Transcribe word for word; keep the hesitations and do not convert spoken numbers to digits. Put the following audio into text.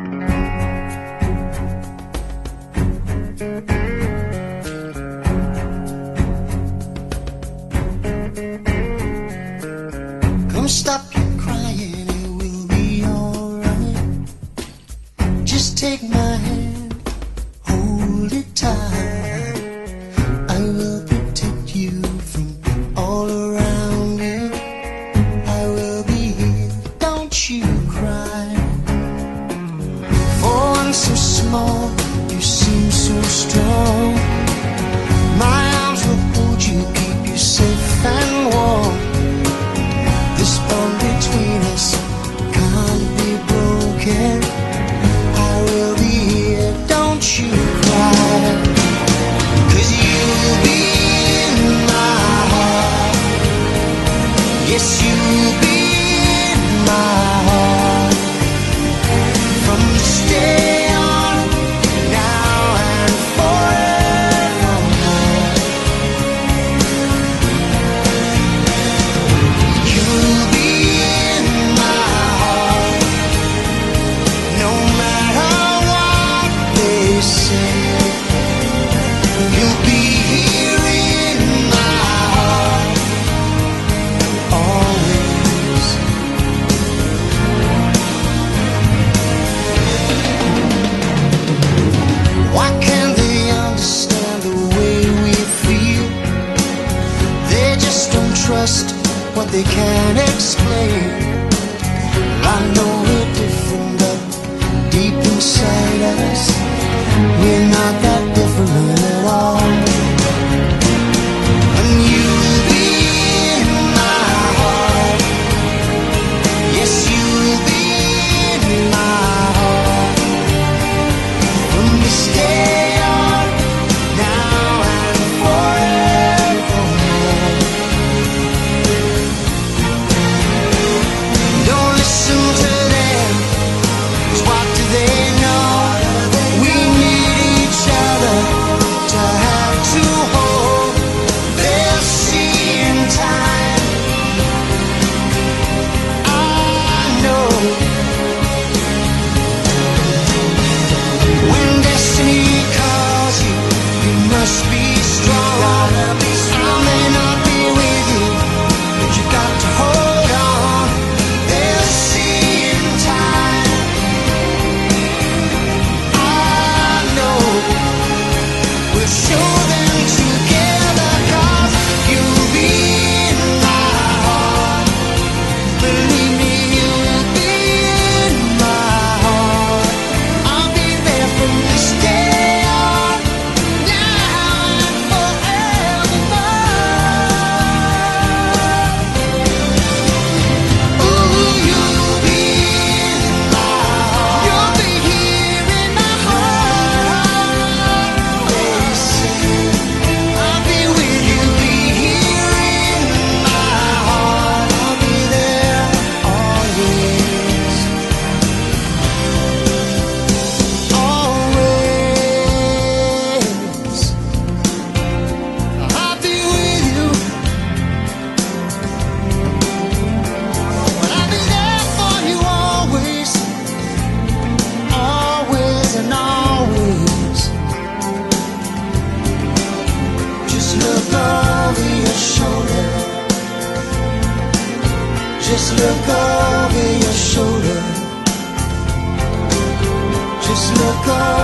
Come stop your crying, it will be alright. Just take my hand, hold it tight. I will protect you from all around you. I will be here, don't you cry. For one so small, you seem so strong. My arms will hold you, keep you safe and warm. This bond between us can't be broken. I will be here, don't you cry. 'Cause you'll be in my heart. Yes, you'll be in my heart. From this day on, now and forevermore. You'll be in my heart, no matter what they say. You'll be here in my heart, always. Why can't they understand the way we feel? They just don't trust what they can't explain. I know we're different, but deep inside us, we're not that different at all. And you'll be in my heart. Yes, you'll be in my heart. From this day on, now and forevermore. Don't listen to them, 'cause what do they know? We need each other to have to hold. They'll see in time, I know. When destiny calls you, you must be strong. I may not be with you, but you got to hold on. They'll see in time, I know. We'll show them together, 'cause you'll be in my heart. Believe me, you'll be in my heart. I'll be there from this day on, now and forevermore. Ooh, you'll be in my heart. You'll be here in my heart. They say I'll be with you, be here in my heart. I'll be there always, always. I'll be with you, but I'll be there for you always, always and always. Just look over your shoulder. Just look over your shoulder. Just look over